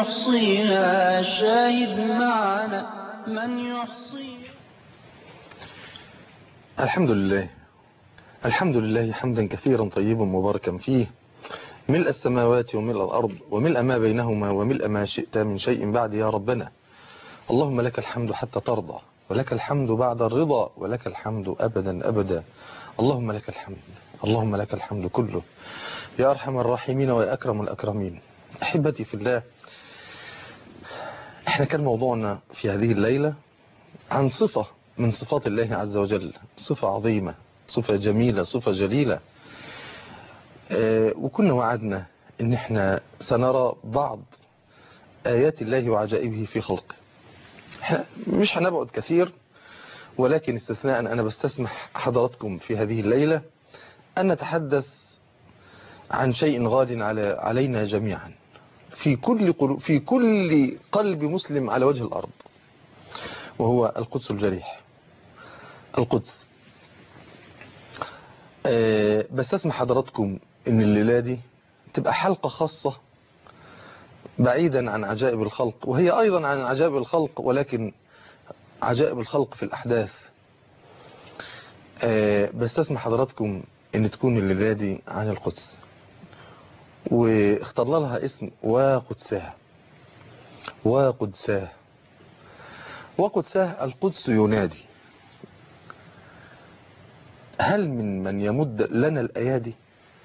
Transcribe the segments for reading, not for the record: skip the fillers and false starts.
يحصيها شاهد معنا من يحصيها. الحمد لله، الحمد لله حمدا كثيرا طيبا مباركا فيه، ملء السماوات وملء الأرض وملء ما بينهما وملء ما شئت من شيء بعد يا ربنا. اللهم لك الحمد حتى ترضى، ولك الحمد بعد الرضا، ولك الحمد أبدا أبدا. اللهم لك الحمد، اللهم لك الحمد كله يا أرحم الراحمين ويا أكرم الأكرمين. أحبتي في الله، احنا كان موضوعنا في هذه الليلة عن صفة من صفات الله عز وجل، صفة عظيمة، صفة جميلة، صفة جليلة. وكنا وعدنا ان احنا سنرى بعض آيات الله وعجائبه في خلقه. احنا مش هنبعد كثير، ولكن استثناء أنا بستسمح حضراتكم في هذه الليلة أن نتحدث عن شيء غال علينا جميعا في كل قلب مسلم على وجه الأرض، وهو القدس الجريح، القدس. بستسمح حضراتكم ان الليلة دي تبقى حلقة خاصة بعيدا عن عجائب الخلق، وهي أيضا عن عجائب الخلق، ولكن عجائب الخلق في الأحداث. بستسمح حضراتكم ان تكون الليلة دي عن القدس، واخترنا لها اسم وقدساه. وقدساه، وقدساه، القدس ينادي. هل من يمد لنا الأيادي؟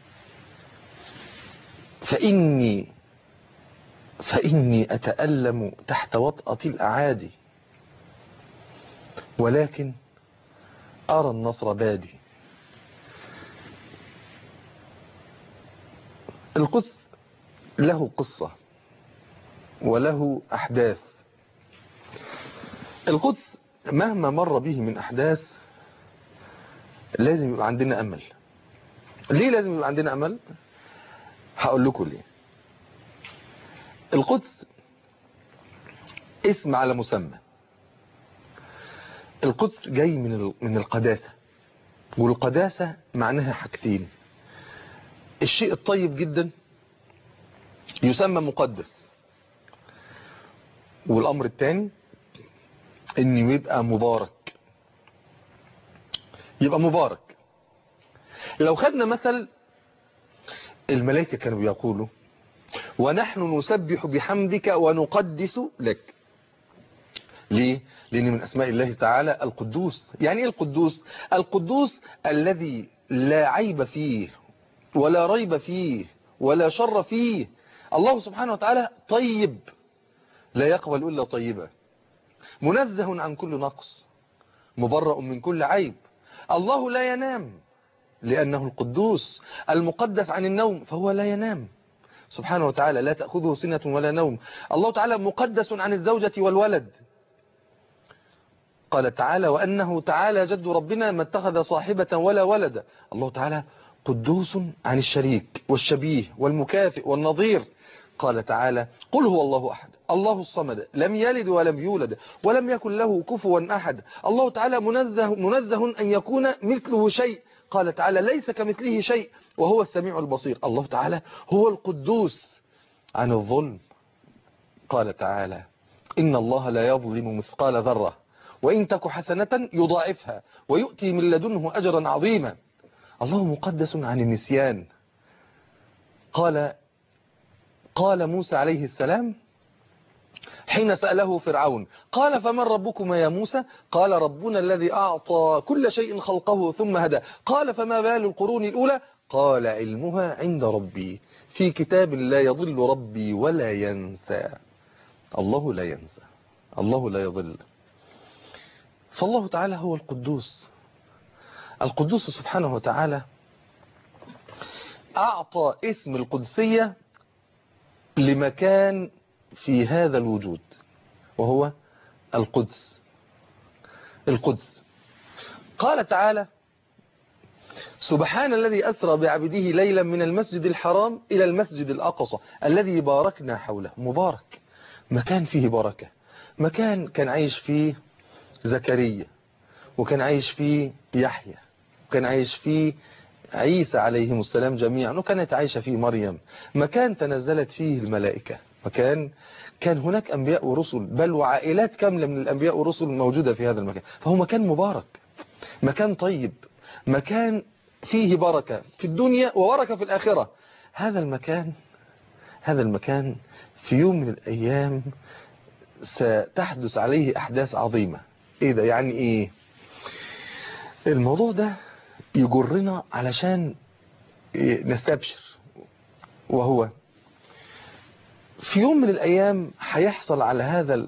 فإني أتألم تحت وطأة الأعادي، ولكن أرى النصر بادي. القدس له قصة وله أحداث. القدس مهما مر به من أحداث لازم يبقى عندنا أمل. ليه لازم يبقى عندنا أمل؟ هقول لكم ليه. القدس اسم على مسمى. القدس جاي من القداسة، والقداسة معناها حاجتين: الشيء الطيب جدا يسمى مقدس، والأمر الثاني انه يبقى مبارك. يبقى مبارك. لو خدنا مثل، الملائكة كانوا بيقولوا: ونحن نسبح بحمدك ونقدس لك. ليه؟ لأن من أسماء الله تعالى القدوس. يعني إيه القدوس؟ القدوس الذي لا عيب فيه ولا ريب فيه ولا شر فيه. الله سبحانه وتعالى طيب لا يقبل إلا طيبا، منزه عن كل نقص، مبرأ من كل عيب. الله لا ينام لأنه القدوس المقدس عن النوم، فهو لا ينام سبحانه وتعالى، لا تأخذه سنة ولا نوم. الله تعالى مقدس عن الزوجة والولد. قال تعالى: وأنه تعالى جد ربنا ما اتخذ صاحبة ولا ولد. الله تعالى قدوس عن الشريك والشبيه والمكافئ والنظير. قال تعالى: قل هو الله أحد الله الصمد لم يلد ولم يولد ولم يكن له كفوا أحد. الله تعالى منزه أن يكون مثله شيء. قال تعالى: ليس كمثله شيء وهو السميع البصير. الله تعالى هو القدوس عن الظلم. قال تعالى: إن الله لا يظلم مثقال ذرة وإن تك حسنة يضاعفها ويؤتي من لدنه أجرا عظيما. الله مقدس عن النسيان. قال موسى عليه السلام حين سأله فرعون: قال فمن ربكما يا موسى؟ قال: ربنا الذي أعطى كل شيء خلقه ثم هدى. قال: فما بال القرون الأولى؟ قال: علمها عند ربي في كتاب لا يضل ربي ولا ينسى. الله لا ينسى، الله لا يضل. فالله تعالى هو القدوس. القدوس سبحانه وتعالى أعطى اسم القدسية لمكان في هذا الوجود، وهو القدس. القدس. قال تعالى: سبحان الذي أسرى بعبده ليلا من المسجد الحرام إلى المسجد الأقصى الذي باركنا حوله. مبارك، مكان فيه بركة، مكان كان عايش فيه زكريا، وكان عايش فيه يحيى، وكان عايش فيه عيسى عليهم السلام جميعا، وكانت عايشة فيه مريم. مكان تنزلت فيه الملائكة، مكان كان هناك أنبياء ورسل، بل وعائلات كاملة من الأنبياء والرسل موجودة في هذا المكان. فهو مكان مبارك، مكان طيب، مكان فيه بركة في الدنيا وبركة في الآخرة. هذا المكان في يوم من الأيام ستحدث عليه أحداث عظيمة. إيه ده؟ يعني إيه الموضوع ده؟ يجرنا علشان نستبشر، وهو في يوم من الأيام هيحصل على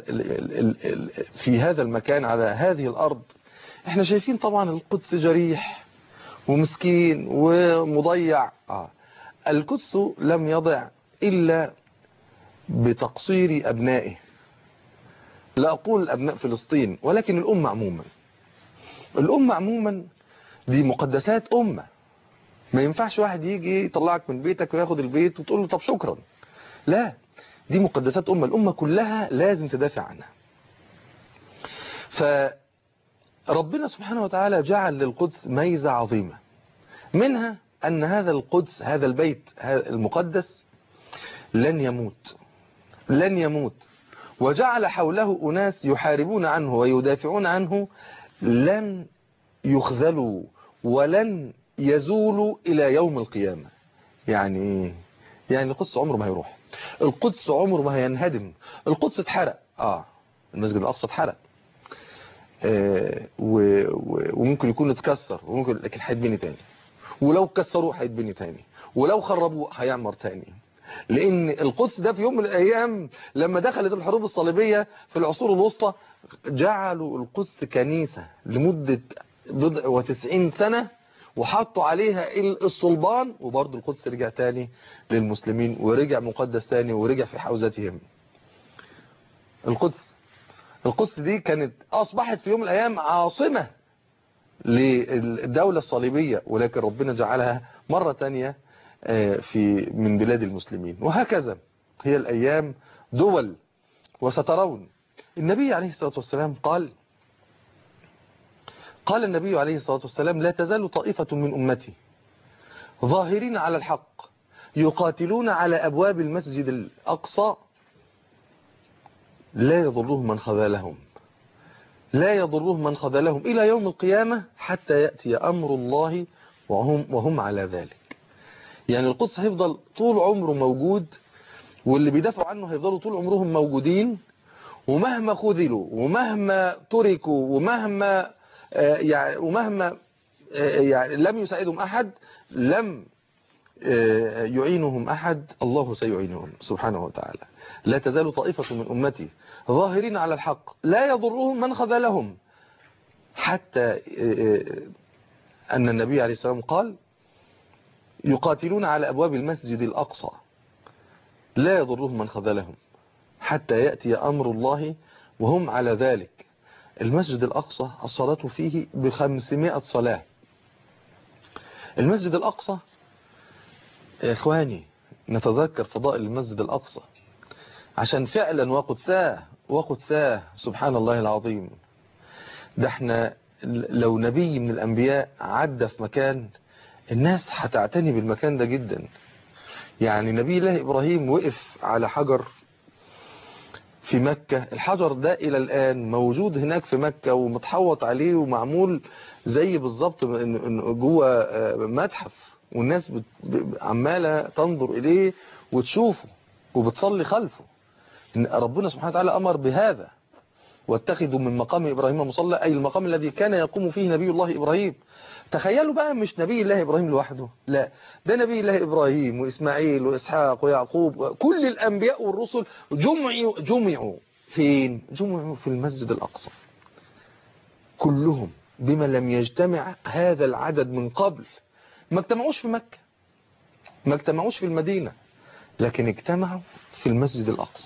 في هذا المكان، على هذه الأرض. احنا شايفين طبعا القدس جريح ومسكين ومضيع. القدس لم يضع إلا بتقصير أبنائه، لا أقول أبناء فلسطين ولكن الأمة عموما. الأمة عموما دي مقدسات أمة، ما ينفعش واحد يجي يطلعك من بيتك وياخد البيت وتقول له طب شكرا. لا، دي مقدسات أمة، الأمة كلها لازم تدافع عنها. فربنا سبحانه وتعالى جعل للقدس ميزة عظيمة، منها أن هذا القدس، هذا البيت المقدس لن يموت، وجعل حوله أناس يحاربون عنه ويدافعون عنه، لن يخذلوا ولن يزولوا إلى يوم القيامة. يعني إيه؟ يعني القدس عمره ما هيروح، القدس عمره ما هينهدم. القدس اتحرق، المسجد الأقصى اتحرق، وممكن يكون اتكسر، لكن هيتبني تاني، ولو كسروه هيتبني تاني، ولو خربوه هيعمر تاني. لأن القدس ده في يوم من الأيام لما دخلت الحروب الصليبية في العصور الوسطى، جعلوا القدس كنيسة لمدة 90 سنة، وحطوا عليها الصلبان، وبرضه القدس رجع تاني للمسلمين، ورجع مقدس تاني، ورجع في حوزتهم. القدس دي كانت أصبحت في يوم من الأيام عاصمة للدولة الصليبية، ولكن ربنا جعلها مرة تانية من بلاد المسلمين. وهكذا هي الأيام دول. وسترون النبي عليه الصلاة والسلام قال النبي عليه الصلاة والسلام: لا تزال طائفة من أمتي ظاهرين على الحق يقاتلون على أبواب المسجد الأقصى لا يضرهم من خذلهم إلى يوم القيامة حتى يأتي أمر الله وهم على ذلك. يعني القدس هيفضل طول عمره موجود، واللي بيدافعوا عنه هيفضلوا طول عمرهم موجودين، ومهما خذلوا ومهما تركوا ومهما يعني لم يساعدهم أحد، لم يعينهم أحد، الله سيعينهم سبحانه وتعالى. لا تزال طائفة من أمتي ظاهرين على الحق لا يضرهم من خذلهم، حتى أن النبي عليه السلام قال: يقاتلون على أبواب المسجد الأقصى لا يضرهم من خذلهم حتى يأتي أمر الله وهم على ذلك. المسجد الأقصى الصلاة فيه ب500 صلاة. المسجد الأقصى يا إخواني نتذكر فضائل المسجد الأقصى، عشان فعلا وقدساه سبحان الله العظيم. ده احنا لو نبي من الأنبياء عدى في مكان، الناس هتعتني بالمكان ده جدا. يعني نبي الله إبراهيم وقف على حجر في مكة، الحجر ده إلى الآن موجود هناك في مكة، ومتحوط عليه ومعمول زي بالظبط جوه متحف، والناس عمالة تنظر إليه وتشوفه وبتصلي خلفه. ربنا سبحانه وتعالى أمر بهذا: واتخذوا من مقام إبراهيم مصلى، أي المقام الذي كان يقوم فيه نبي الله إبراهيم. تخيلوا بقى، مش نبي الله إبراهيم لوحده، لا، ده نبي الله إبراهيم وإسماعيل وإسحاق ويعقوب، كل الأنبياء والرسل جمعوا فين؟ جمعوا في المسجد الأقصى كلهم، بما لم يجتمع هذا العدد من قبل. ما اجتمعوش في مكة، ما اجتمعوش في المدينة، لكن اجتمعوا في المسجد الأقصى.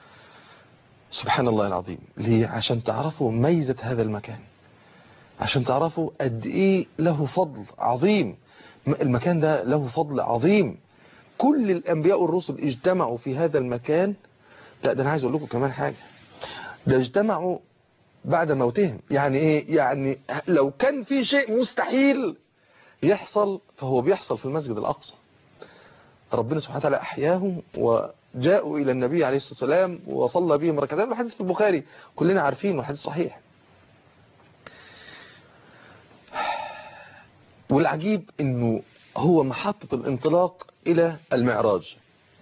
سبحان الله العظيم. ليه؟ عشان تعرفوا ميزة هذا المكان، عشان تعرفوا قد ايه له فضل عظيم. المكان ده له فضل عظيم. كل الأنبياء والرسل اجتمعوا في هذا المكان. لا، ده أنا عايز أقول لكم كمان حاجة، ده اجتمعوا بعد موتهم. يعني ايه؟ يعني لو كان في شيء مستحيل يحصل فهو بيحصل في المسجد الأقصى. ربنا سبحانه وتعالى أحياهم جاءوا إلى النبي عليه الصلاة والسلام وصلى بهم ركعتين، الحديث في البخاري كلنا عارفين والحديث صحيح. والعجيب أنه هو محطة الانطلاق إلى المعراج،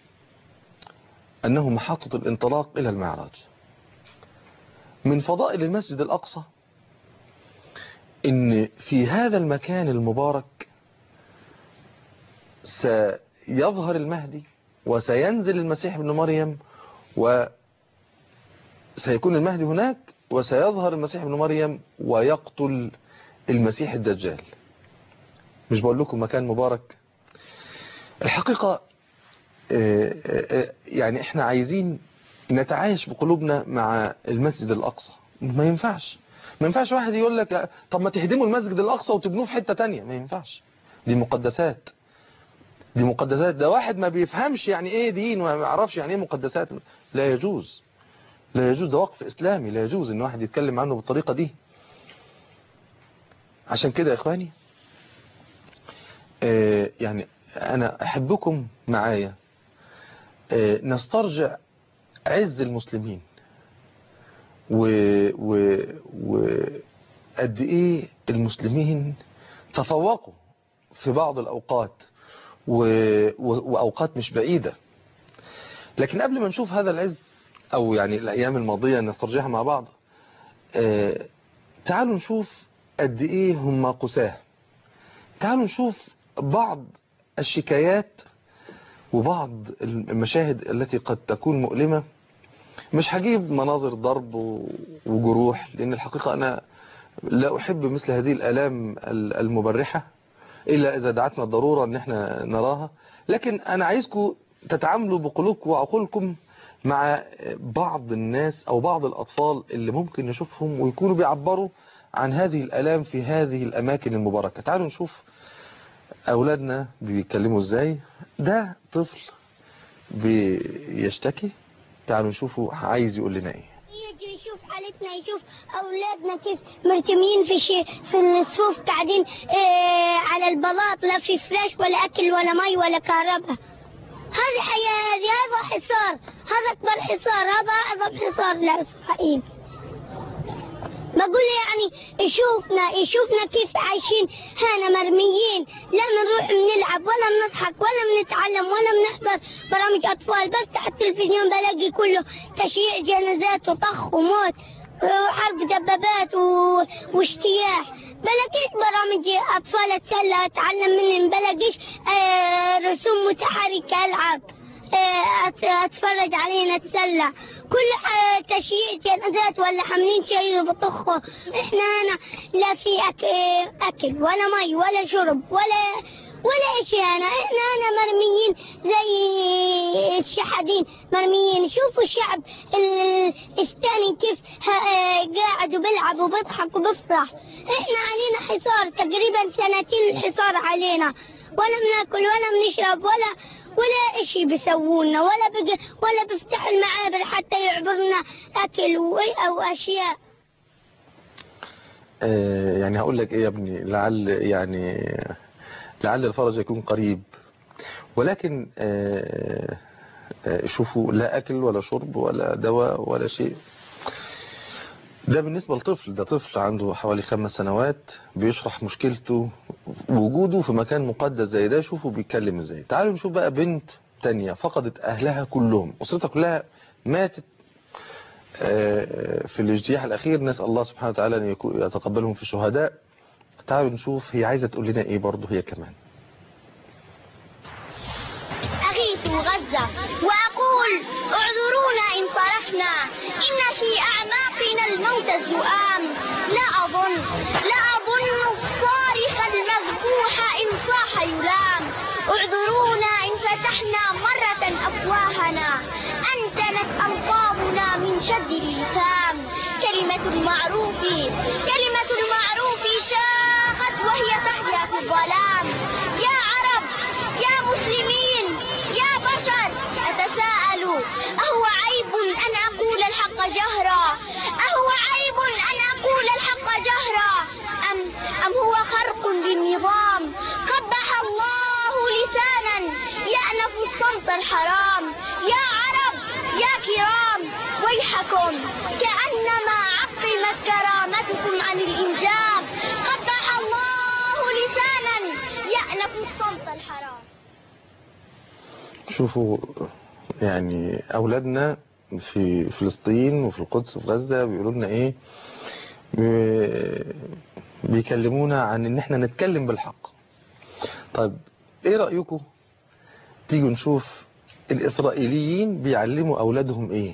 أنه محطة الانطلاق إلى المعراج. من فضائل المسجد الأقصى إن في هذا المكان المبارك سيظهر المهدي وسينزل المسيح ابن مريم، وسيكون المهدي هناك وسيظهر المسيح ابن مريم ويقتل المسيح الدجال. مش بقول لكم مكان مبارك؟ الحقيقة يعني احنا عايزين نتعايش بقلوبنا مع المسجد الأقصى. ما ينفعش واحد يقول لك طب ما تهدموا المسجد الأقصى وتبنوه في حتة تانية. ما ينفعش، دي مقدسات، دي مقدسات. ده واحد ما بيفهمش يعني ايه دين وما يعرفش يعني ايه مقدسات. لا يجوز، لا يجوز، ده وقف إسلامي، لا يجوز ان واحد يتكلم عنه بالطريقة دي. عشان كده يا إخواني يعني أنا أحبكم معايا نسترجع عز المسلمين وقد إيه المسلمين تفوقوا في بعض الأوقات وأوقات مش بعيدة. لكن قبل ما نشوف هذا العز أو يعني الأيام الماضية نسترجعها مع بعض، تعالوا نشوف قد إيه هم قساه. تعالوا نشوف بعض الشكايات وبعض المشاهد التي قد تكون مؤلمة. مش هجيب مناظر ضرب وجروح، لأن الحقيقة أنا لا أحب مثل هذه الآلام المبرحة إلا إذا دعتنا الضرورة أن احنا نراها. لكن أنا عايزكم تتعاملوا بقلوبكم وعقولكم مع بعض الناس أو بعض الأطفال اللي ممكن نشوفهم ويكونوا بيعبروا عن هذه الآلام في هذه الأماكن المباركة. تعالوا نشوف أولادنا بيتكلموا إزاي. ده طفل بيشتكي، تعالوا نشوفوا عايز يقول لنا إيه. يجي يشوف حالتنا، يشوف أولادنا كيف مرتمين في الصفوف قاعدين على البلاط، لا في فراش ولا أكل ولا مي ولا كهرباء. هذه حياة، هذا حصار، هذا أكبر حصار، هذا أعظم حصار لإسرائيل. بقول يعني يشوفنا كيف عايشين هنا مرميين، لا بنروح بنلعب ولا بنضحك ولا بنتعلم ولا بنحضر برامج أطفال. بفتح التلفزيون بلاقي كله تشييع جنازات وطخ وموت وحرب دبابات واجتياح. بلاقيش برامج أطفال أتسلى أتعلم منهم، بلاقيش رسوم متحركة ألعب أتفرج علينا أتسلى. كل تشييع جنازات ولا حاملين شيء بطخه. احنا هنا لا في أكل ولا مي ولا شرب ولا شيء. احنا هنا مرميين زي الشحادين مرميين. شوفوا الشعب الثاني كيف قاعد وبيلعب وبيضحك وبيفرح. احنا علينا حصار تقريبا سنتين الحصار علينا، ولا بناكل ولا بنشرب ولا اشي بيسوونا ولا بيفتحوا المعابر حتى يعبرنا اكل او اشياء. يعني هقول لك ايه يا ابني، لعل الفرج يكون قريب. ولكن شوفوا، لا اكل ولا شرب ولا دواء ولا شيء. ده بالنسبة لطفل، ده طفل عنده حوالي 5 سنوات بيشرح مشكلته وجوده في مكان مقدس زي ده. شوفوا بيتكلم ازاي. تعالوا نشوف بقى بنت تانية فقدت اهلها كلهم، اسرتها كلها ماتت في الاجتياح الاخير. نسأل الله سبحانه وتعالى ان يتقبلهم في الشهداء. تعالوا نشوف هي عايزة تقول لنا ايه برضه هي كمان. أغيث غزة وأقول اعذرونا إن صرخنا، إن في أعماقنا الموت الزؤام. لا أظن الصارخ المذبوح إن صاح يلام. اعذرونا إن فتحنا مرة أفواهنا، أنتنت ألفاظنا من شد اللسان. كلمة المعروف شاقت وهي تحيا في الظلام. يا عرب، يا مسلمين، يا بشر، أتساءل أهو عيب أن أقول الحق جهرا؟ أم هو خرق للنظام؟ قبح الله لسانا يأنف الصمت الحرام. يا بكم كأنما عقمت كرامتكم عن الإنجاب. قطع الله لسانا يأنف الصمت الحرام. شوفوا يعني أولادنا في فلسطين وفي القدس وفي غزة بيقولوا لنا إيه، بيكلمونا عن إن إحنا نتكلم بالحق. طيب إيه رأيكم تيجوا نشوف الإسرائيليين بيعلموا أولادهم إيه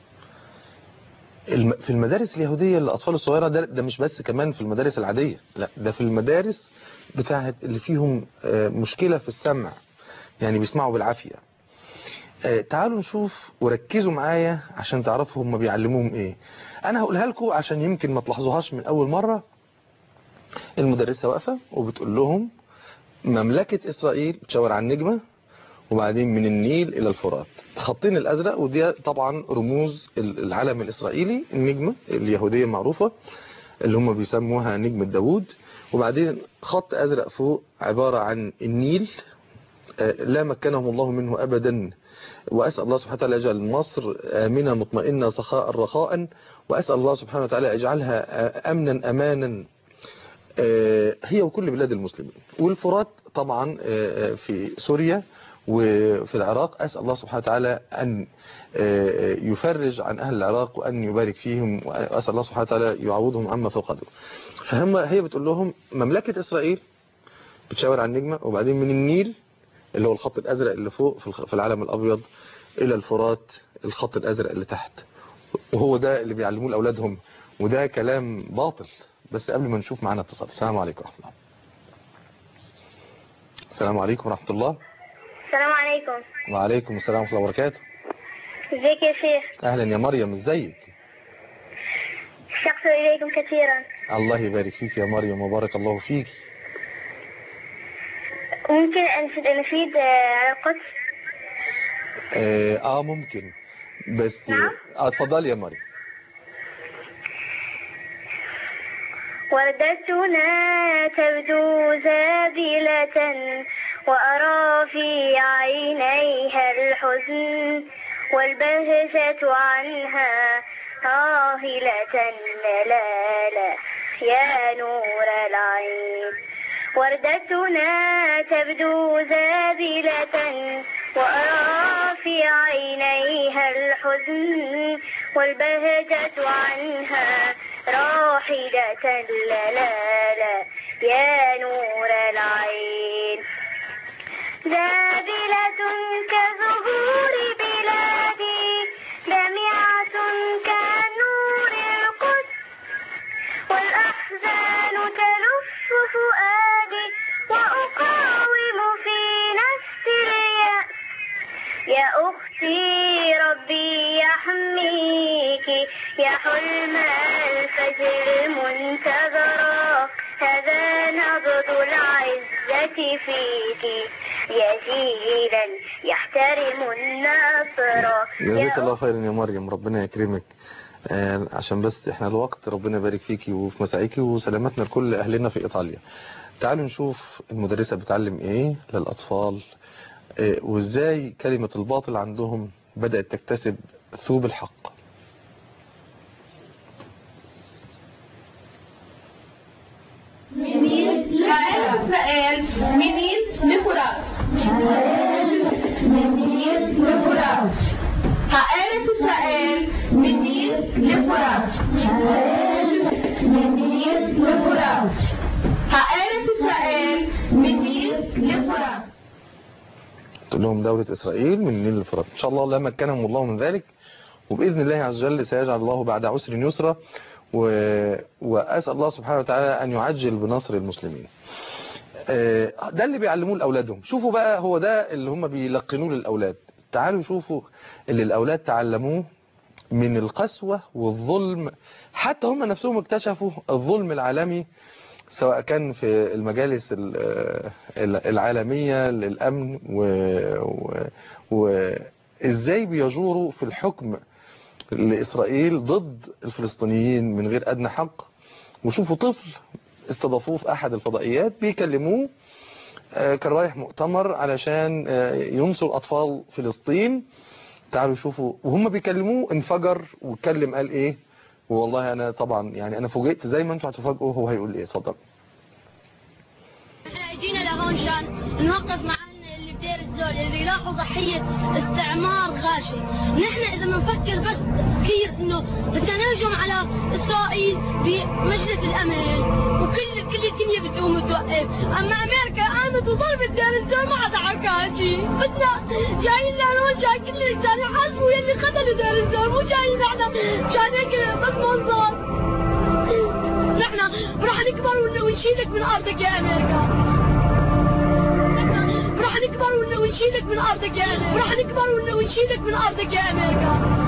في المدارس اليهودية للأطفال الصغيرة. ده مش بس كمان في المدارس العادية، لا ده في المدارس بتاعت اللي فيهم مشكلة في السمع، يعني بيسمعوا بالعافية. تعالوا نشوف وركزوا معايا عشان تعرفوا هم بيعلموهم ايه. انا هقولها لكم عشان يمكن ما تلاحظوهاش من اول مرة. المدرسة واقفة وبتقول لهم مملكة اسرائيل، بتشاور على النجمة، وبعدين من النيل الى الفرات، الخطين الازرق، ودي طبعا رموز العلم الاسرائيلي، النجمة اليهودية معروفة اللي هم بيسموها نجمة داوود، وبعدين خط ازرق فوق عبارة عن النيل لا مكنهم الله منه ابدا. وأسأل الله سبحانه وتعالى يجعل مصر آمنة مطمئنة سخاء رخاء، وأسأل الله سبحانه وتعالى يجعلها أمنا أمانا هي وكل بلاد المسلمين. والفرات طبعا في سوريا وفي العراق، أسأل الله سبحانه وتعالى أن يفرج عن أهل العراق وأن يبارك فيهم، وأسأل الله سبحانه وتعالى يعوضهم عما فقدوا. هي بتقول لهم مملكة إسرائيل، بتشاور على النجمة، وبعدين من النيل اللي هو الخط الأزرق اللي فوق في العلم الأبيض إلى الفرات الخط الأزرق اللي تحت. وهو ده اللي بيعلموه لأولادهم، وده كلام باطل. بس قبل ما نشوف معانا اتصال. السلام عليكم ورحمة الله. السلام عليكم ورحمة الله. السلام عليكم. وعليكم السلام ورحمة الله وبركاته. ازيك يا شيخ؟ أهلا يا مريم، ازيك؟ اشتقت إليكم كثيرا. الله يبارك فيك يا مريم وبارك الله فيك. ممكن أن نفيد على القدس؟ ممكن، بس نعم؟ اتفضلي يا مريم. وردتنا تبدو زابلة وأرى في عينيها الحزن والبهجة عنها راهلة. لا لا يا نور العين. وردتنا تبدو زابلة وأرى في عينيها الحزن والبهجة عنها راحلة. لا لا لا يا نور العين. زابلة كزهور بلادي لامعة كنور القدس والأحزان تلف فؤادي وأقاوم في نفسي اليأس. يا أختي ربي يحميك يا حلم الفجر المنتظرة. هذا نبض العزة فيك يا جيلا يحترم النصر. جزاك الله خيرا يا مريم، ربنا يكرمك. عشان بس احنا الوقت، ربنا يبارك فيكي وفي مساعيكي وسلامتنا لكل اهلنا في ايطاليا. تعالوا نشوف المدرسة بتعلم ايه للاطفال، وازاي كلمة الباطل عندهم بدأت تكتسب ثوب الحق. منين سؤال منين لفراغ منين لفراغ حقالة السؤال منين لفراغ منين لفراغ حقالة السؤال منين لفراغ. تقول لهم دولة إسرائيل من النيل للفرات، إن شاء الله لا مكنهم الله من ذلك، وبإذن الله عز وجل سيجعل الله بعد عسر يسرا، وأسأل الله سبحانه وتعالى أن يعجل بنصر المسلمين. ده اللي بيعلموه لأولادهم. شوفوا بقى، هو ده اللي هم بيلقنوه للأولاد. تعالوا شوفوا اللي الأولاد تعلموه من القسوة والظلم. حتى هم نفسهم اكتشفوا الظلم العالمي، سواء كان في المجالس العالمية للأمن، وإزاي بيجوروا في الحكم لإسرائيل ضد الفلسطينيين من غير أدنى حق. وشوفوا طفل استضافوه في أحد الفضائيات بيكلموه، كان رايح مؤتمر علشان ينصر أطفال فلسطين، تعالوا شوفوا وهم بيكلموه انفجر واتكلم قال ايه. والله انا طبعا يعني انا فوجئت زي ما انتوا هتفاجئوا هو هيقول ايه. اتفضل. احنا جينا لهون شان نوقف مع اللي بدير الزول اللي راحوا ضحيه استعمار غاشم. نحن اذا بنفكر بس كثير انه بدنا نهجم على اسرائيل بمجلس الامن وكل الدنيا بتقوم وتوقف، اما امريكا قامت وضربت دير الزول ما حدا حكى شيء. بدنا جايين لهون شان كل الانسان يحاسبوا يلي قتلوا دير الزول، مو جايين نحن مشان هيك بس منظر. نحن راح نكبر ونشيلك من ارضك يا امريكا. راح نكبر ونشيلك من ارضك يا امريكا. راح نكبر ونشيلك من ارضك يا امريكا.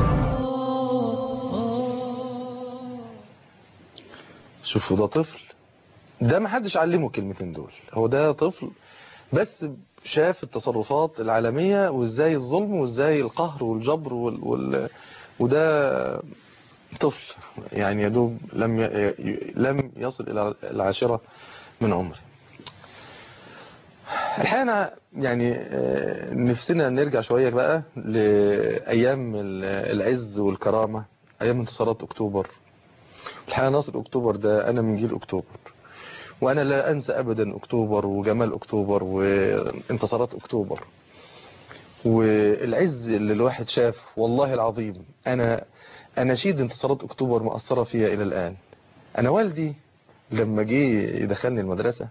شوفوا ده طفل، ده ما حدش علمه الكلمتين دول، هو ده طفل بس شاف التصرفات العالمية وازاي الظلم وازاي القهر والجبر وده طفل يعني يا دوب لم يصل الى العاشرة من عمره. الحقيقة أنا يعني نفسنا نرجع شوية بقى لأيام العز والكرامة، أيام انتصارات أكتوبر. الحقيقة ناصر أكتوبر ده أنا من جيل أكتوبر، وأنا لا أنسى أبدا أكتوبر وجمال أكتوبر وانتصارات أكتوبر والعز اللي الواحد شاف. والله العظيم أنا أناشيد انتصارات أكتوبر مؤثرة فيها إلى الآن. أنا والدي لما جه يدخلني المدرسة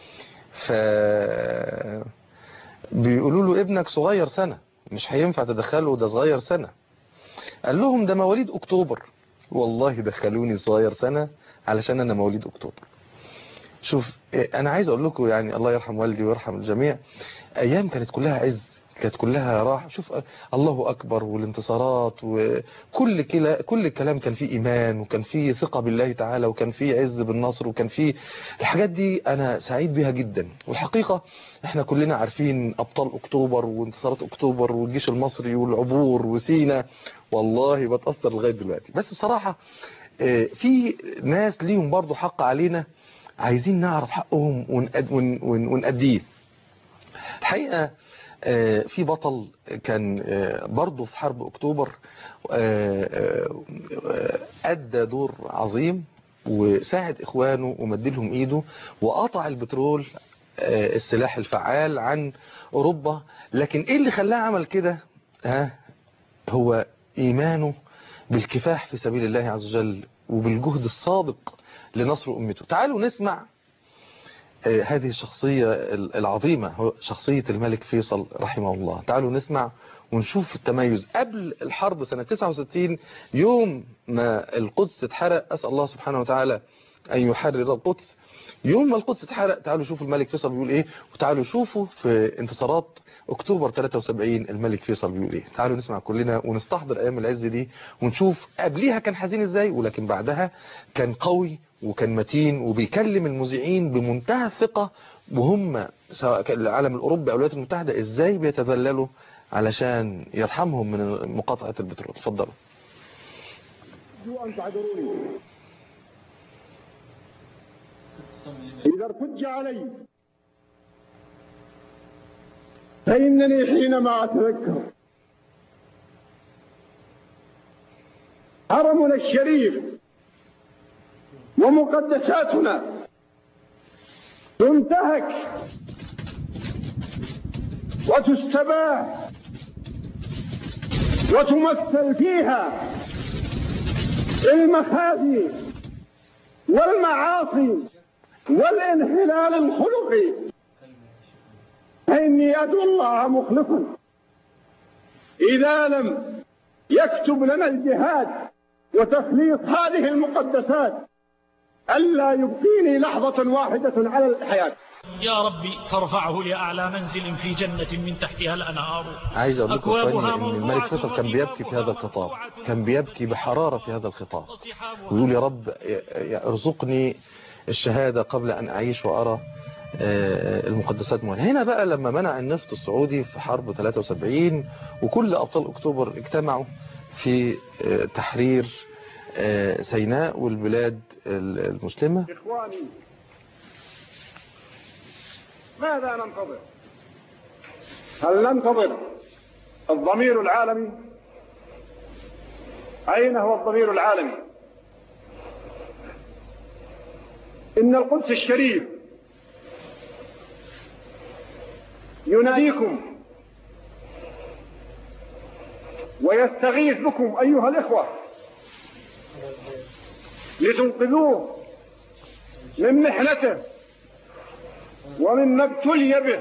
بيقولوا له ابنك صغير سنة مش هينفع تدخله، ده صغير سنة. قال لهم ده مواليد أكتوبر. والله دخلوني صغير سنة علشان أنا مواليد أكتوبر. شوف أنا عايز أقول لكم يعني الله يرحم والدي ويرحم الجميع، أيام كانت كلها عز، كانت كلها راح. شوف الله أكبر والانتصارات كل الكلام كان فيه إيمان وكان فيه ثقة بالله تعالى وكان فيه عز بالنصر وكان فيه الحاجات دي. أنا سعيد بها جدا. والحقيقة احنا كلنا عارفين أبطال أكتوبر وانتصارات أكتوبر والجيش المصري والعبور وسينا. والله بتأثر لغاية دلوقتي. بس بصراحة في ناس ليهم برضو حق علينا، عايزين نعرف حقهم ونأديه. الحقيقة في بطل كان برضه في حرب أكتوبر أدى دور عظيم وساعد إخوانه ومدلهم إيده وقطع البترول السلاح الفعال عن أوروبا. لكن إيه اللي خلاه عمل كده؟ هو إيمانه بالكفاح في سبيل الله عز وجل وبالجهد الصادق لنصر أمته. تعالوا نسمع هذه الشخصية العظيمة، شخصية الملك فيصل رحمه الله. تعالوا نسمع ونشوف التميز قبل الحرب سنة 69 يوم ما القدس اتحرق. أسأل الله سبحانه وتعالى أن يحرر القدس. يوم ما القدس اتحرق تعالوا شوفوا الملك فيصل بيقول ايه، وتعالوا شوفوا في انتصارات اكتوبر 73 الملك فيصل بيقول ايه. تعالوا نسمع كلنا ونستحضر ايام العز دي ونشوف قبليها كان حزين ازاي ولكن بعدها كان قوي وكان متين وبيكلم المذيعين بمنتهى الثقة، وهم سواء كان العالم الاوروبي او الولايات المتحدة ازاي بيتذللوا علشان يرحمهم من مقاطعة البترول. اتفضلوا. أن تعذروني إذا ارتج علي، فإنني حينما أتذكر حرمنا الشريف ومقدساتنا تنتهك وتستباح وتمثل فيها المخازي والمعاصي والانحلال الخلقي، فإني أدعو الله مخلصا إذا لم يكتب لنا الجهاد وتخليص هذه المقدسات ألا يبقيني لحظة واحدة على الحياة. يا ربي فارفعه لأعلى منزل في جنة من تحتها الأنهار. عايز أقول لكم ان الملك فيصل كان بيبكي في هذا الخطاب، كان بيبكي بحرارة في هذا الخطاب ويقول يا رب ارزقني الشهادة قبل أن أعيش وأرى المقدسات مهمة. هنا بقى لما منع النفط السعودي في حرب 73 وكل أبطال أكتوبر اجتمعوا في تحرير سيناء والبلاد المسلمة. إخواني ماذا ننتظر؟ هل ننتظر الضمير العالمي أين هو الضمير العالمي؟ إن القدس الشريف يناديكم ويستغيث بكم أيها الإخوة لتنقذوه من محنته ومما ابتلي به.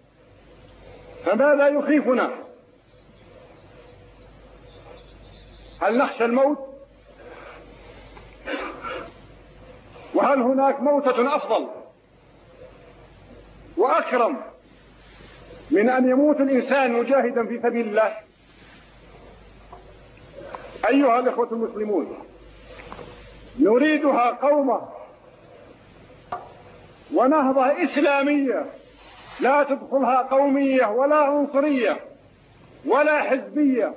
فماذا يخيفنا؟ هل نخشى الموت؟ وهل هناك موتة أفضل وأكرم من أن يموت الإنسان مجاهدا في سبيل الله؟ أيها الإخوة المسلمون، نريدها قومة ونهضة إسلامية لا تدخلها قومية ولا عنصرية ولا حزبية،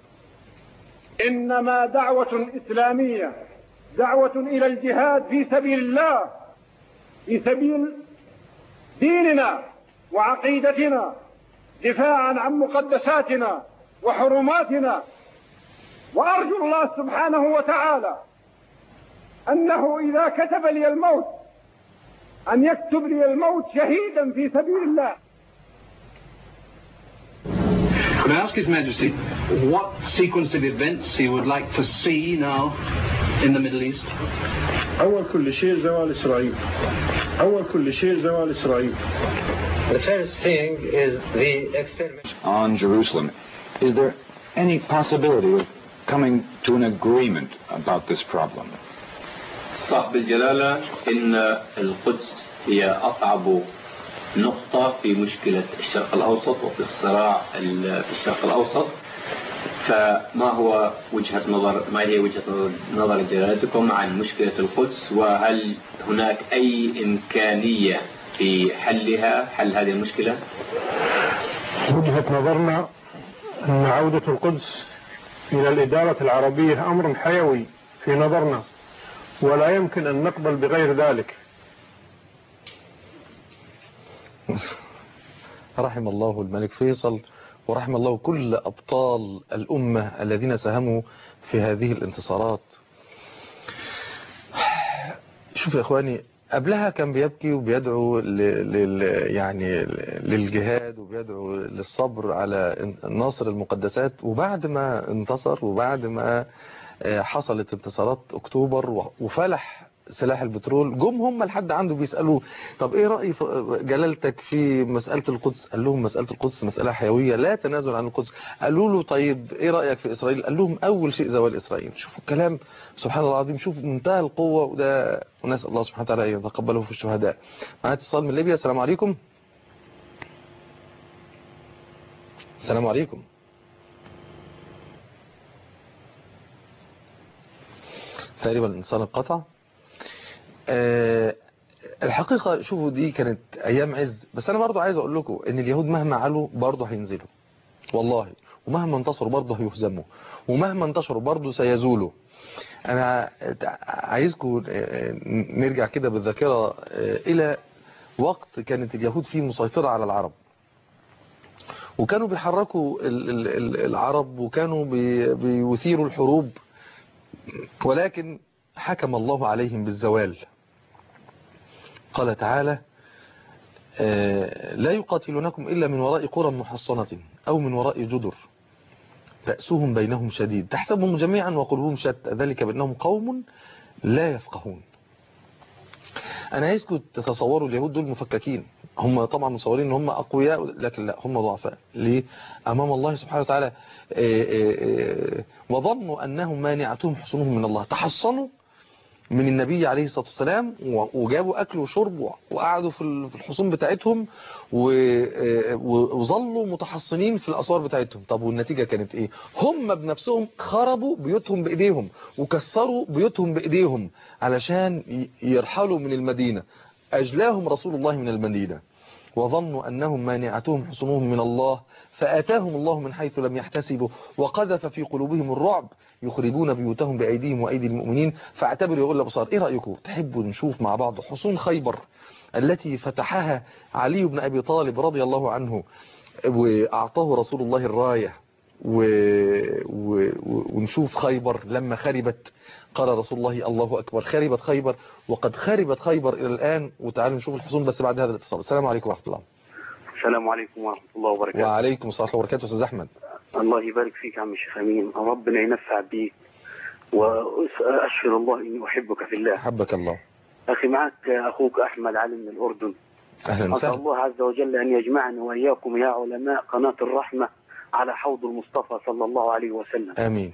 إنما دعوة إسلامية، دعوة إلى الجهاد في سبيل الله، في سبيل ديننا وعقيدتنا، دفاعا عن مقدساتنا وحرماتنا. وأرجو الله سبحانه وتعالى أنه إذا كتب لي الموت أن يكتب لي الموت شهيدا في سبيل الله. Could I ask His Majesty what sequence of events he would like to see now in the Middle East? أول كل شيء زوال إسرائيل. أول كل شيء زوال إسرائيل. The first thing is the extermination on Jerusalem. Is there any possibility of coming to an agreement about this problem? صاحب الجلالة إن القدس هي أصعب نقطة في مشكلة الشرق الأوسط وفي الصراع في الشرق الأوسط، فما هو ما هي وجهة نظر جلالتكم عن مشكلة القدس، وهل هناك أي إمكانية في حل هذه المشكلة؟ وجهة نظرنا أن عودة القدس إلى الإدارة العربية أمر حيوي في نظرنا، ولا يمكن أن نقبل بغير ذلك. رحم الله الملك فيصل ورحم الله كل أبطال الأمة الذين ساهموا في هذه الانتصارات. شوف يا إخواني، قبلها كان بيبكي وبيدعو يعني للجهاد وبيدعو للصبر على نصر المقدسات، وبعد ما انتصر وبعد ما حصلت انتصارات أكتوبر وفلح سلاح البترول، جم هم لحد عنده بيسألوه طب ايه رأي جلالتك في مسألة القدس؟ قال لهم مسألة القدس مسألة حيوية لا تنازل عن القدس. قالوا له طيب ايه رأيك في إسرائيل؟ قال لهم أول شيء زوال إسرائيل. شوفوا الكلام سبحان الله العظيم، شوف منتهى القوة، وده ونسأل الله سبحانه وتعالى أن يتقبله في الشهداء. معايا اتصال من ليبيا. السلام عليكم. السلام عليكم. تقريبا الانتصار انقطع. الحقيقة شوفوا دي كانت أيام عز، بس أنا برضو عايز أقول لكم إن اليهود مهما علوا برضو هينزلوا والله، ومهما انتصروا برضو هيهزموا، ومهما انتشروا برضو سيزولوا. أنا عايزكم نرجع كده بالذاكرة إلى وقت كانت اليهود فيه مسيطرة على العرب، وكانوا بيحركوا العرب وكانوا بيثيروا الحروب، ولكن حكم الله عليهم بالزوال. قال تعالى لا يقاتلونكم إلا من وراء قرى محصنة أو من وراء جدر بأسهم بينهم شديد تحسبهم جميعا وقلوبهم شتى ذلك بأنهم قوم لا يفقهون. أنا عايزكم تتصوروا اليهود دول مفككين، هم طبعا مصورين ان هم أقوياء لكن لا، هم ضعفاء. ليه؟ أمام الله سبحانه وتعالى. وظنوا أنهم مانعتهم حصونهم من الله، تحصنوا من النبي عليه الصلاة والسلام وجابوا أكل وشرب وقعدوا في الحصون بتاعتهم وظلوا متحصنين في الأسوار بتاعتهم. طب والنتيجة كانت إيه؟ هم بنفسهم خربوا بيوتهم بإيديهم وكسروا بيوتهم بإيديهم علشان يرحلوا من المدينة. أجلاهم رسول الله من المدينة وظنوا أنهم مانعتهم حصونهم من الله فآتاهم الله من حيث لم يحتسبوا وقذف في قلوبهم الرعب يخربون بيوتهم بأيديهم وأيدي المؤمنين فاعتبروا يقول لبصار. إيه رأيكم؟ تحبوا نشوف مع بعض حصون خيبر التي فتحها علي بن أبي طالب رضي الله عنه وأعطاه رسول الله الراية ونشوف خيبر لما خربت. قال رسول الله الله أكبر خربت خيبر وقد خربت خيبر إلى الآن. وتعالوا نشوف الحصون بس بعد هذا الاتصال. السلام عليكم ورحمة الله. السلام عليكم ورحمة الله وبركاته. وعليكم السلام ورحمة الله وبركاته. أستاذ أحمد الله يبارك فيك يا عم الشيخ أمين، ربنا ينفع بيك وأشهد الله إني أحبك في الله. حبك الله. أخي معك أخوك أحمد علي من الأردن. أهلا وسهلا. أسأل الله عز وجل أن يجمعنا وإياكم يا علماء قناة الرحمة على حوض المصطفى صلى الله عليه وسلم. آمين.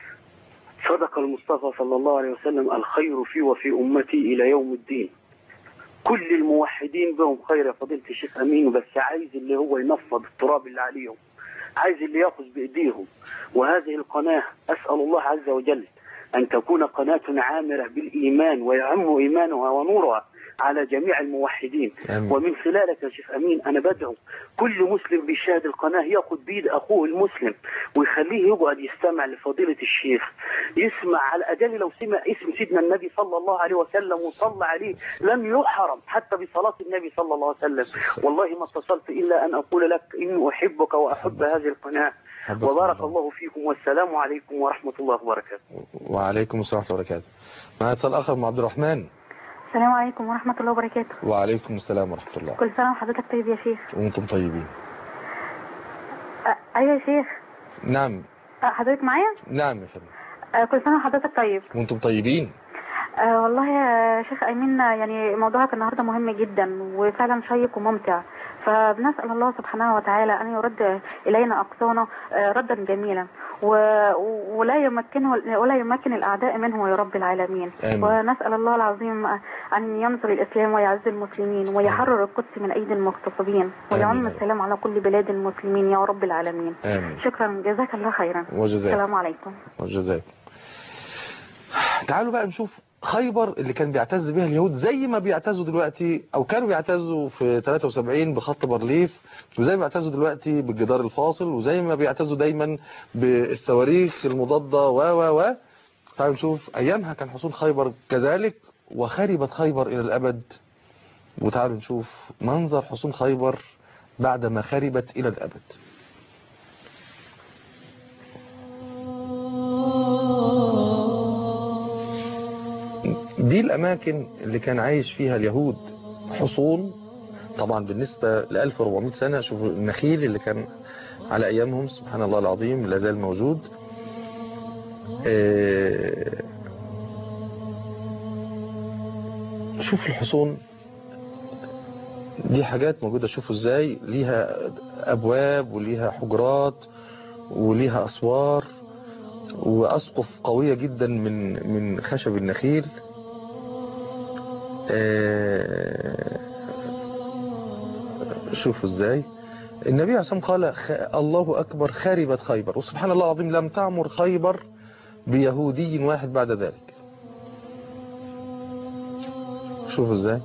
صدق المصطفى صلى الله عليه وسلم: الخير في وفي أمتي إلى يوم الدين. كل الموحدين بهم خير يا فضيلة الشيخ أمين، بس عايز اللي هو ينفض التراب اللي عليهم، عايز اللي يأخذ بإيديهم. وهذه القناة أسأل الله عز وجل أن تكون قناة عامرة بالإيمان ويعم إيمانها ونورها على جميع الموحدين. أمين. ومن خلالك يا شيخ أمين أنا بدعو كل مسلم بيشاهد القناة يأخذ بيد أخوه المسلم ويخليه يقعد يستمع لفضيلة الشيخ، يسمع على الأقل لو سمع اسم سيدنا النبي صلى الله عليه وسلم وصلى عليه لم يحرم حتى بصلاة النبي صلى الله عليه وسلم. والله ما اتصلت إلا أن أقول لك إني أحبك وأحب هذه القناة. وبارك الله فيكم والسلام عليكم ورحمة الله وبركاته. وعليكم السلام ورحمة الله وبركاته. معنا اتصال آخر مع عبد الرحمن. السلام عليكم ورحمة الله وبركاته. وعليكم السلام ورحمة الله. كل سنة وحضرتك طيب يا شيخ. وانتم طيبين. أيوة يا شيخ. نعم. حضرتك معايا؟ نعم يا فندم. كل سنة وحضرتك طيب. وانتم طيبين. والله يا شيخ أمين يعني موضوعك النهاردة مهم جدا وفعلا شيق وممتع، فبنسأل الله سبحانه وتعالى أن يرد إلينا أقصانا ردا جميلا ولا يمكن الأعداء منه يا رب العالمين. آمين. ونسأل الله العظيم أن ينصر الإسلام ويعز المسلمين ويحرر القدس من أيدي المغتصبين ويعم السلام على كل بلاد المسلمين يا رب العالمين. آمين. شكرا جزاك الله خيرا. وجزاك. السلام عليكم. وجزاك. تعالوا بقى نشوف خيبر اللي كان بيعتز بها اليهود زي ما بيعتزوا دلوقتي او كانوا بيعتزوا في 73 بخط بارليف، وزي ما بيعتزوا دلوقتي بالجدار الفاصل، وزي ما بيعتزوا دايما بالصواريخ المضادة و تعالوا نشوف ايامها كان حصول خيبر كذلك وخربت خيبر الى الابد. وتعالوا نشوف منظر حصون خيبر بعد ما خربت الى الابد. دي الأماكن اللي كان عايش فيها اليهود حصون. طبعا بالنسبة ل 1400 سنة شوفوا النخيل اللي كان على أيامهم سبحان الله العظيم لا زال موجود. شوف الحصون دي حاجات موجودة. شوفوا ازاي ليها أبواب وليها حجرات وليها أسوار وأسقف قوية جدا من خشب النخيل. شوفوا ازاي النبي عليه الصلاة والسلام قال الله أكبر خربت خيبر. وسبحان الله العظيم لم تعمر خيبر بيهودي واحد بعد ذلك. شوفوا ازاي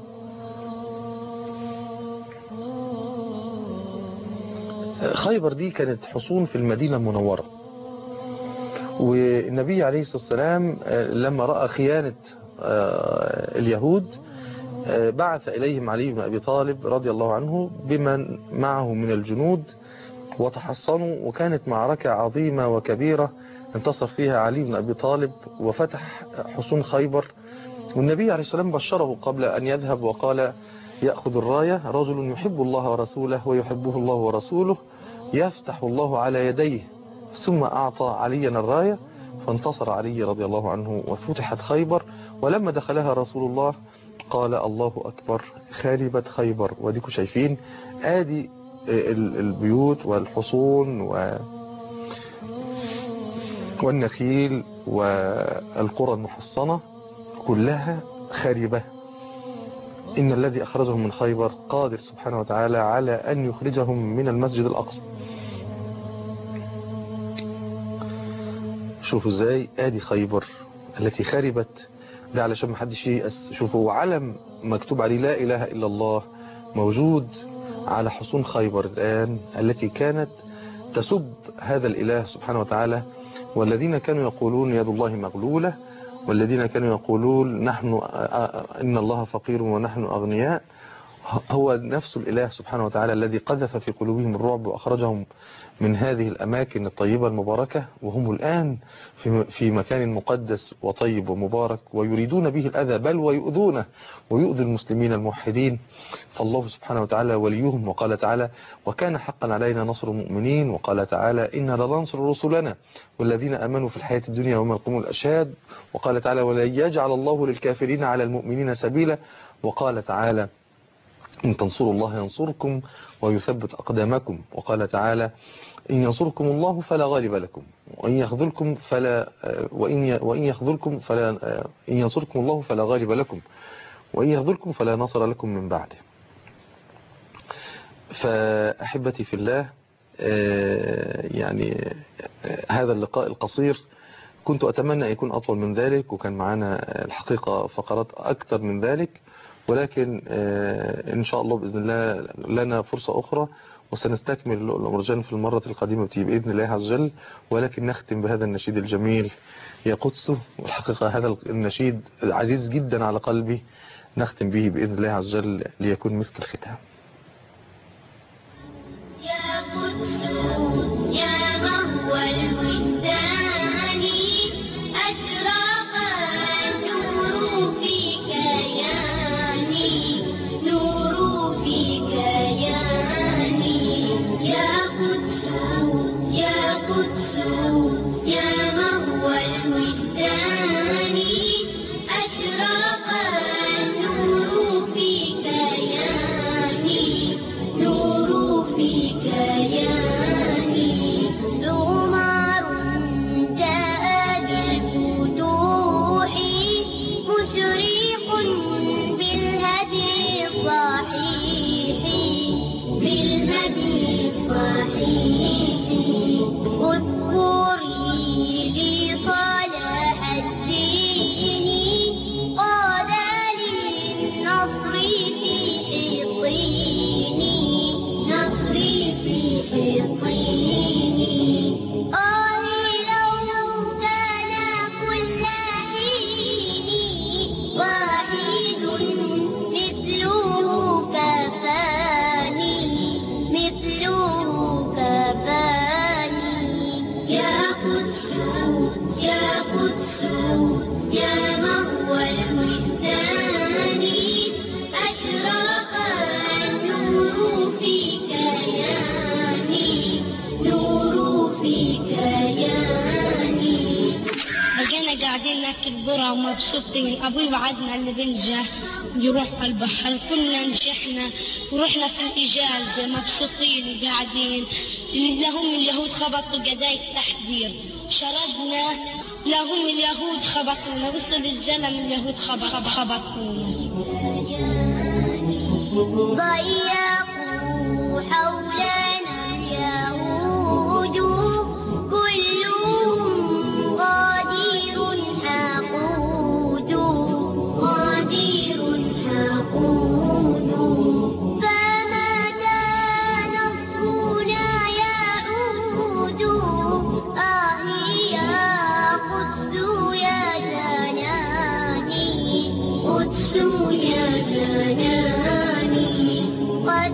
خيبر دي كانت حصون في المدينة المنورة. والنبي عليه الصلاة والسلام لما رأى خيانة اليهود بعث إليهم علي بن أبي طالب رضي الله عنه بمن معه من الجنود وتحصنوا. وكانت معركة عظيمة وكبيرة انتصر فيها علي بن أبي طالب وفتح حصون خيبر. والنبي عليه الصلاة والسلام بشره قبل أن يذهب وقال يأخذ الراية رجل يحب الله ورسوله ويحبه الله ورسوله يفتح الله على يديه. ثم أعطى عليا الراية فانتصر علي رضي الله عنه وفتحت خيبر. ولما دخلها رسول الله قال الله أكبر خربت خيبر. وديكم شايفين آدي البيوت والحصون والنخيل والقرى المحصنة كلها خاربة. إن الذي أخرجهم من خيبر قادر سبحانه وتعالى على أن يخرجهم من المسجد الأقصى. شوفوا ازاي آدي خيبر التي خربت. ده علشان ما حدش ييأس. شوفوا علم مكتوب عليه لا إله إلا الله موجود على حصون خيبر الآن التي كانت تسب هذا الإله سبحانه وتعالى. والذين كانوا يقولون يد الله مغلولة والذين كانوا يقولون نحن إن الله فقير ونحن أغنياء هو نفس الإله سبحانه وتعالى الذي قذف في قلوبهم الرعب وأخرجهم من هذه الأماكن الطيبة المباركة، وهم الآن في مكان مقدس وطيب ومبارك، ويريدون به الأذى بل ويؤذونه ويؤذي المسلمين الموحدين. فالله سبحانه وتعالى وليهم، وقال تعالى: وكان حقا علينا نصر المؤمنين. وقال تعالى: إنا لننصر رسلنا والذين آمنوا في الحياة الدنيا ويوم يقوم الأشهاد. وقال تعالى: ولن يجعل الله للكافرين على المؤمنين سبيلا. وقال تعالى: إن تنصروا الله ينصركم ويثبت أقدامكم. وقال تعالى: إن ينصركم الله فلا غالب لكم وإن يخذلكم فلا إن ينصركم الله فلا غالب لكم وإن يخذلكم فلا نصر لكم من بعده. فأحبتي في الله، يعني هذا اللقاء القصير كنت أتمنى أن يكون أطول من ذلك، وكان معنا الحقيقة فقرات أكثر من ذلك، ولكن إن شاء الله بإذن الله لنا فرصة أخرى وسنستكمل الأمرجان في المرة القادمة بإذن الله عز وجل. ولكن نختم بهذا النشيد الجميل يا قدس، والحقيقة هذا النشيد عزيز جدا على قلبي، نختم به بإذن الله عز وجل ليكون مسك الختام. يا قدس يا مهوى الوجدان أشرق النور في كياني، نور في كياني. يا قدس يا قدس يا مهوى الوجدان أشرق النور في كياني، نور في كياني. عمر جاء بالفتوح مشرق بالهدي الصحيح، بالهدي الصحيح. اذكري لي صلاح الدين قال للنصر في حصيني، نصري في حصيني. لو كان كل حين واحد مثله كفاني، مثله كفاني. يا قدس يا قدس يا مهوى الوجدان أشرق النور في كياني، نور في كياني. بقينا قاعدين ناكل ذرة ومبسوطين. أبوي وعدنا اللي بنجح يروح على البحر، كنا نجحنا ورحنا في الإجازة مبسوطين وقاعدين. لهم اليهود خبطوا قضايا التحذير، شردنا لهم اليهود خبطونا، وصل الزلم اليهود خبطونا. ضيقوا حولنا اليهود كلهم غادر حقود، غادر حقود. فمتى نصرنا يعود؟ يا قدس يا جناني، قدس يا جناني.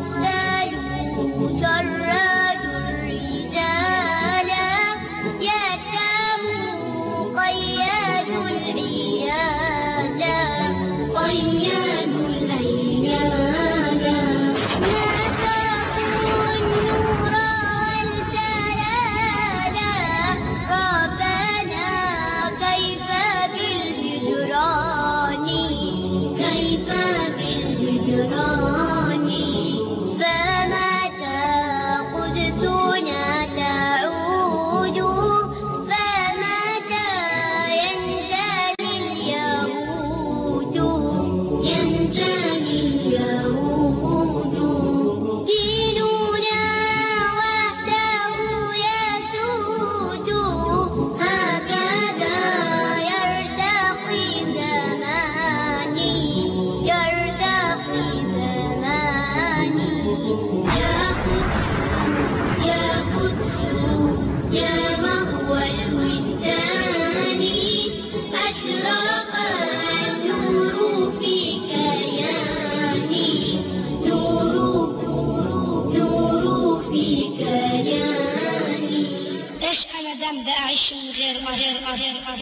أعيش من غير أب